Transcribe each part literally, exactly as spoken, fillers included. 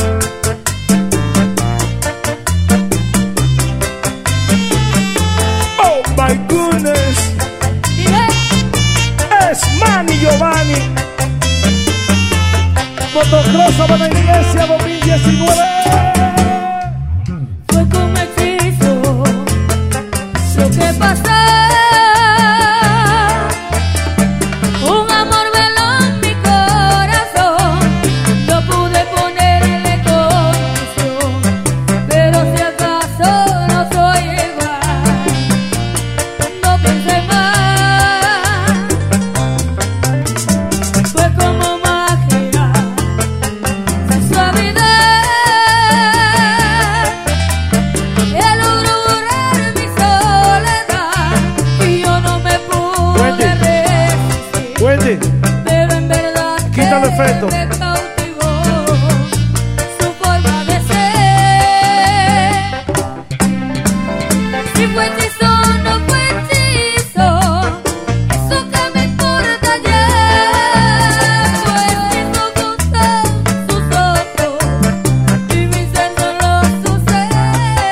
Oh my goodness. Es Manny Giovanni. Motocross a la iglesia dos mil diecinueve. Fue como hechizo lo que pasó. Un amor veló en mi corazón. No pude ponerle condición, pero si acaso no soy igual, no pensé más. Fue como magia, su suavidad, que logró borrar mi soledad y yo no me pude Wendy, resistir. Wendy, Pero en verdad quita el efecto. me cautivó su forma de ser. Si fue hechizo o no fue hechizo, eso que me importa ya. Pues quiso gustar sus ojos y mi ser solo su ser.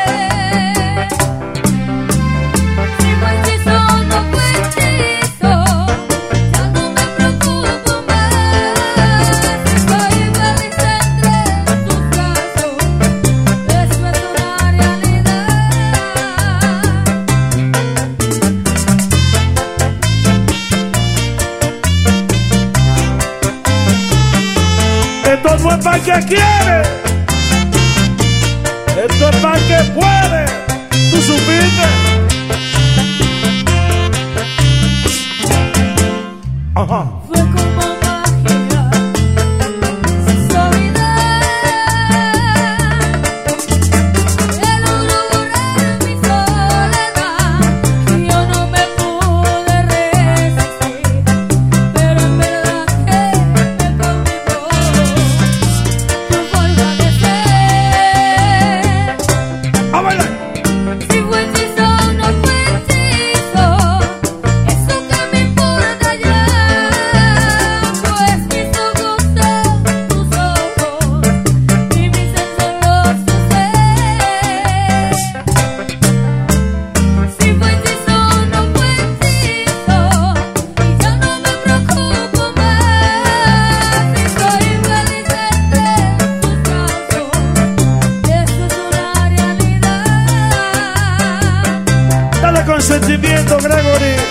Si fue hechizo o no fue hechizo, ya no me preocupo más. Estoy feliz entre tus brazos, eso es una realidad. Esto no es para que quiere, esto es para que puede. ¿Tú supiste? Ajá. Fue como magia, su suavidad, que logró borrar mi soledad y yo no me pude resistir. Pero en verdad que me cautivó su forma de ser. A bailar. Si fue hechizo o no fue hechizo, eso que me importa ya. Pues quiso gustar tus ojos y mi ser solo su ser. Si fue hechizo o no fue hechizo, y ya no me preocupo más. Estoy feliz entre tus brazos, eso es una realidad. Dale consentimiento, Gregory.